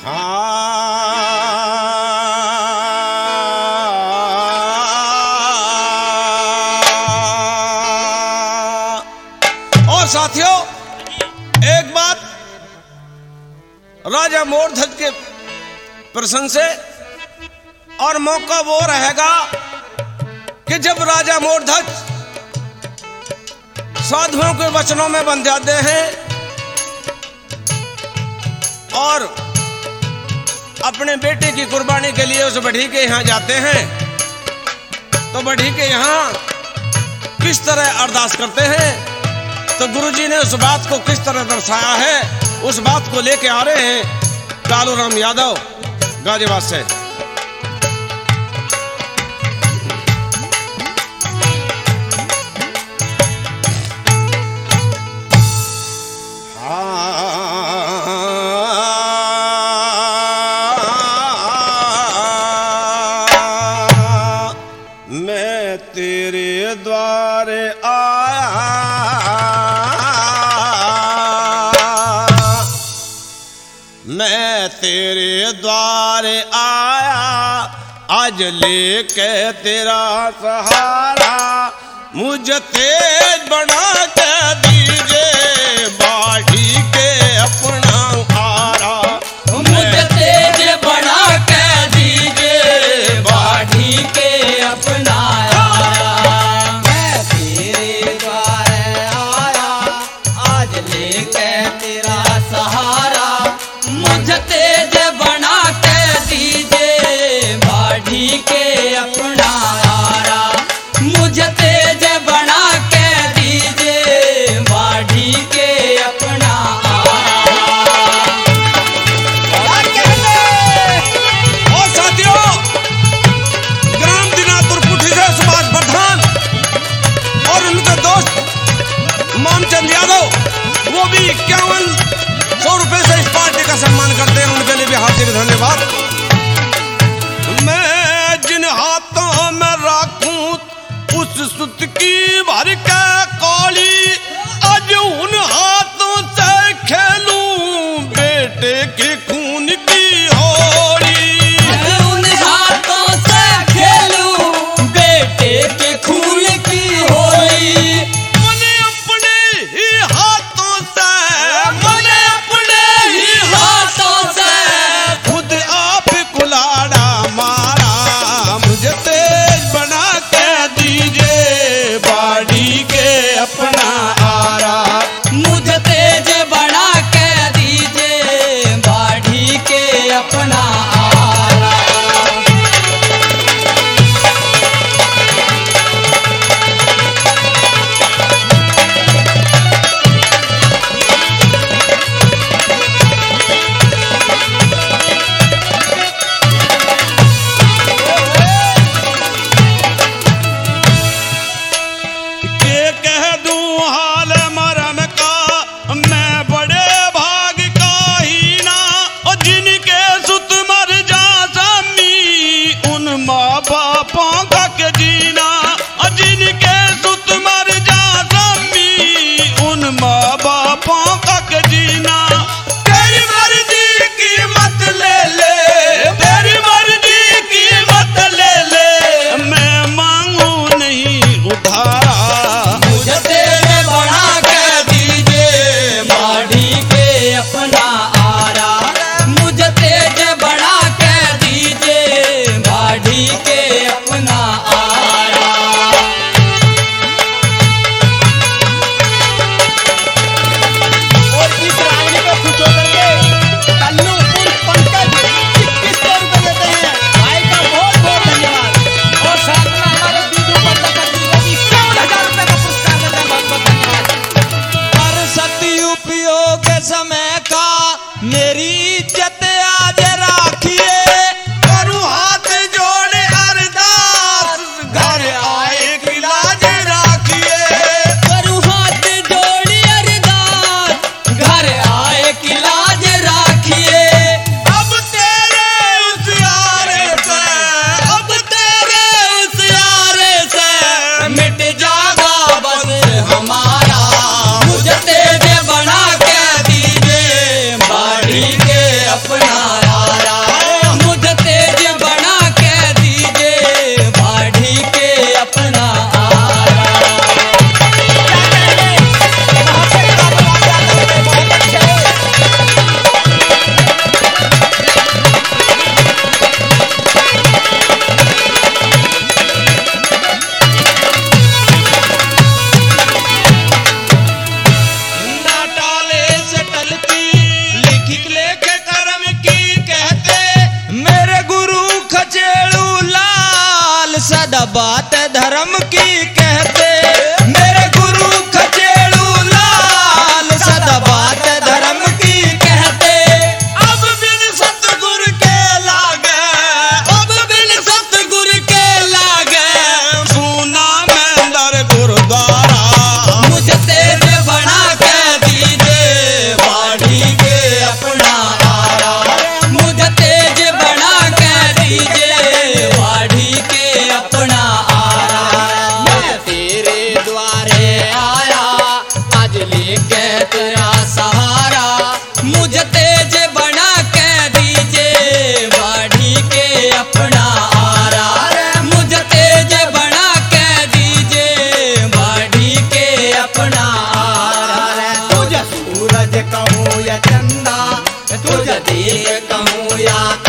और साथियों, एक बात राजा मोरध्वज के प्रसंग से, और मौका वो रहेगा कि जब राजा मोरध्वज साधुओं के वचनों में बंध जाते हैं और अपने बेटे की कुर्बानी के लिए उस बढ़ी के यहाँ जाते हैं, तो बढ़ी के यहाँ किस तरह अरदास करते हैं, तो गुरुजी ने उस बात को किस तरह दर्शाया है, उस बात को लेके आ रहे हैं कालूराम यादव गाजियाबाद से। मैं तेरे द्वारे आया, मैं तेरे द्वारे आया, आज लेके तेरा सहारा, मुझे तेज बना के दीजिए बाढ़ी के अपना आरा, मुझे तेज बना के दीजिए बाढ़ी के अपना आरा। मैं तेरे द्वारे आया, आज लेके तेरा सहारा, मुझे तेज बना के दीजिए बाढ़ी के अपना आरा, मुझे तेज बना के दीजिए बाढ़ी के अपना और साथियों, ग्राम दिनापुर पुठी से सुभाष प्रधान और उनके दोस्त मामचंद यादव, वो भी 5100 रुपए से इस पार्टी का सम्मान करते हैं। उनके लिए भी हार्दिक धन्यवाद। की कहते मेरे गुरु खचेड़ू लाल सदा बात धर्म की कहते अब बिन सतगुर के लागे, अब बिन सतगुर के लागे सुना में दर गुरुद्वारा। मुझे तेज बना के दीजिए बाड़ी के अपना आरा मुझे तेज बना के दीजिए बाड़ी के अपना आरा मैं तेरे द्वारे आया आज लेके तेरा सहारा मुझे तेज बना के दीजिए बाड़ी के अपना आरा मुझे तेज बना के दीजिए बाड़ी के अपना आरा तुझे सूरज कहूँ या चंदा तुझे देव कहूँ या